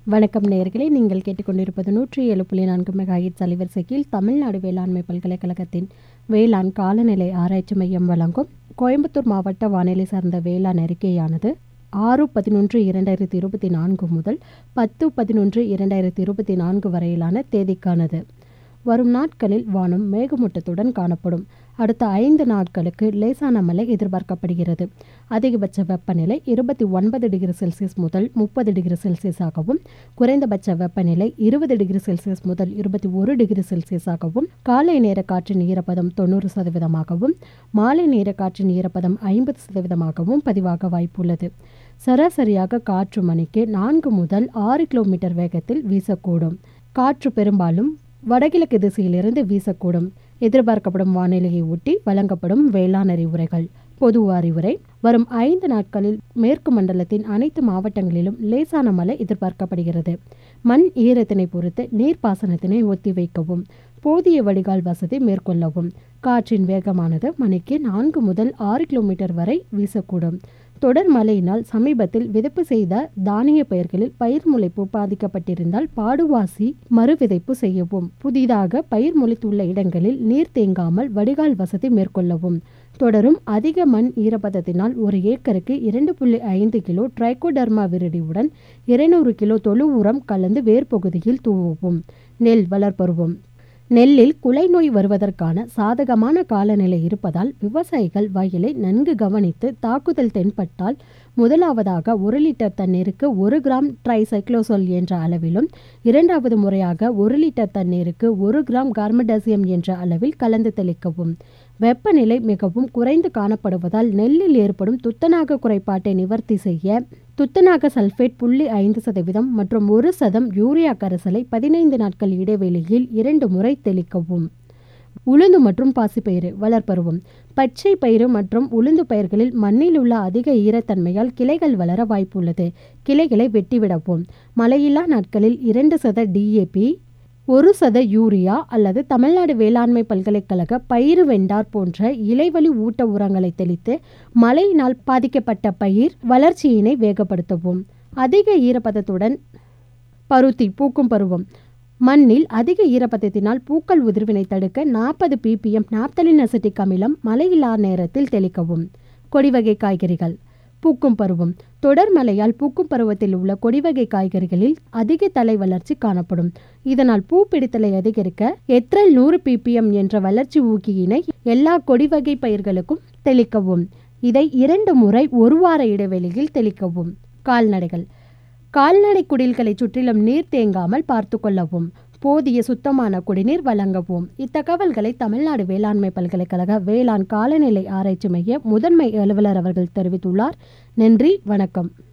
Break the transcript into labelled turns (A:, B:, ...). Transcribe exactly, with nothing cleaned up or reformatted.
A: வணக்கம் நேயர்களே, நீங்கள் கேட்டுக்கொண்டிருப்பது நூற்றி ஏழு புள்ளி நான்கு மெகாஹெர்ட்ஸ் அலைவரிசையில் தமிழ்நாடு வேளாண்மை பல்கலைக்கழகத்தின் வேளாண் காலநிலை ஆராய்ச்சி மையம் வழங்கும் கோயம்புத்தூர் மாவட்ட வானிலை சார்ந்த வேளாண் அறிக்கையானது ஆறு பதினொன்று இரண்டாயிரத்தி இருபத்தி நான்கு முதல் பத்து பதினொன்று இரண்டாயிரத்தி இருபத்தி நான்கு வரையிலான தேதிக்கானது. வரும் நாட்களில் வானம் மேகமூட்டத்துடன் காணப்படும். அடுத்த ஐந்து நாட்களுக்கு லேசான மழை எதிர்பார்க்கப்படுகிறது. அதிகபட்ச வெப்பநிலை இருபத்தி ஒன்பது டிகிரி செல்சியஸ் முதல் முப்பது டிகிரி செல்சியஸாகவும், குறைந்தபட்ச வெப்பநிலை இருபது டிகிரி செல்சியஸ் முதல் இருபத்தி ஒரு டிகிரி செல்சியஸாகவும், காலை நேர காற்றின் ஈரப்பதம் தொண்ணூறு சதவீதமாகவும், மாலை நேர காற்றின் ஈரப்பதம் ஐம்பது சதவீதமாகவும் பதிவாக வாய்ப்புள்ளது. சராசரியாக காற்று மணிக்கு நான்கு முதல் ஆறு கிலோமீட்டர் வேகத்தில் வீசக்கூடும். காற்று பெரும்பாலும் வடகிழக்கு திசையிலிருந்து வீசக்கூடும். எதிர்பார்க்கப்படும் வானிலையை ஒட்டி வழங்கப்படும் வேளாண் அறிவுரைகள். பொது அறிவுரை: வரும் ஐந்து நாட்களில் மேற்கு மண்டலத்தின் அனைத்து மாவட்டங்களிலும் லேசான மழை எதிர்பார்க்கப்படுகிறது. மண் ஈரத்தினை பொறுத்து நீர்ப்பாசனத்தினை ஒத்திவைக்கவும். போதிய வடிகால் வசதி மேற்கொள்ளவும். காற்றின் வேகமானது மணிக்கு நான்கு முதல் ஆறு கிலோமீட்டர் வரை வீசக்கூடும். தொடர் மழையினால் சமீபத்தில் விதைப்பு செய்த தானிய பயிர்களில் பயிர் முளைப்பு பாதிக்கப்பட்டிருந்தால் பாடுவாசி மறு விதைப்பு செய்யவும். புதிதாக பயிர் முளைத்துள்ள இடங்களில் நீர் தேங்காமல் வடிகால் வசதி மேற்கொள்ளவும். தொடரும் அதிக மண் ஈரப்பதத்தினால் ஒரு ஏக்கருக்கு இரண்டு புள்ளி ஐந்து கிலோ ட்ரைகோடர்மா விரிடியுடன் இருநூறு கிலோ தொழு உரம் கலந்து வேர்பகுதியில் தூவவும். நெல் வளர்ப்பருவம். நெல்லில் குலை நோய் வருவதற்கான சாதகமான காலநிலை இருப்பதால் விவசாயிகள் வயலை நன்கு கவனித்து தாக்குதல் தென்பட்டால் முதலாவதாக ஒரு லிட்டர் தண்ணீருக்கு ஒரு கிராம் ட்ரைசைக்ளோசோல் என்ற அளவிலும், இரண்டாவது முறையாக ஒரு லிட்டர் தண்ணீருக்கு ஒரு கிராம் கார்பன்டாசியம் என்ற அளவில் கலந்து தெளிக்கவும். வெப்பநிலை மிகவும் குறைந்து காணப்படுவதால் நெல்லில் ஏற்படும் துத்தநாக குறைபாட்டை நிவர்த்தி செய்ய துத்தநாக சல்பேட் புள்ளி ஐந்து சதவீதம் மற்றும் ஒரு சதம் யூரியா கரைசலை பதினைந்து நாட்கள் இடைவெளியில் இரண்டு முறை தெளிக்கவும். உளுந்து மற்றும் பாசிப்பயிறு வளர்ப்பருவம். பச்சை பயிறு மற்றும் உளுந்து பயிர்களில் மண்ணில் உள்ள அதிக ஈரத்தன்மையால் கிளைகள் வளர வாய்ப்புள்ளது. கிளைகளை வெட்டிவிடவும். மழையில்லா நாட்களில் இரண்டு சத டிஏபி, ஒரு சத யூரியா அல்லது தமிழ்நாடு வேளாண்மை பல்கலைக்கழக பயிறு வெண்டார் போன்ற இலைவழி ஊட்ட உரங்களை தெளித்து மழையினால் பாதிக்கப்பட்ட பயிர் வளர்ச்சியினை வேகப்படுத்தவும். அதிக ஈரப்பதத்துடன் பருத்தி பூக்கும் பருவம். மண்ணில் அதிக ஈரப்பதத்தினால் பூக்கள் உதிர்வினை தடுக்க நாற்பது பிபிஎம் நாப்தலின் அசிட்டிக் அமிலம் மழையில்லா நேரத்தில் தெளிக்கவும். கொடிவகை காய்கறிகள் பூக்கும் பருவம். தொடர் மழையால் பூக்கும் பருவத்தில் உள்ள கொடிவகை காய்கறிகளில் அதிக தலை வளர்ச்சி காணப்படும். இதனால் பூ பிடித்தலை அதிகரிக்க எத்ரல் நூறு பிபிஎம் என்ற வளர்ச்சி ஊக்கியினை எல்லா கொடிவகை பயிர்களுக்கும் தெளிக்கவும். இதை இரண்டு முறை ஒரு வார இடைவெளியில் தெளிக்கவும். கால்நடைகள். கால்நடை குடில்களை சுற்றிலும் நீர் தேங்காமல் பார்த்து கொள்ளவும். போதிய சுத்தமான குடிநீர் வழங்கவும். இத்தகவல்களை தமிழ்நாடு வேளாண்மை பல்கலைக்கழக வேளாண் காலநிலை ஆராய்ச்சி மைய முதன்மை அலுவலர் அவர்கள் தெரிவித்துள்ளார். நன்றி, வணக்கம்.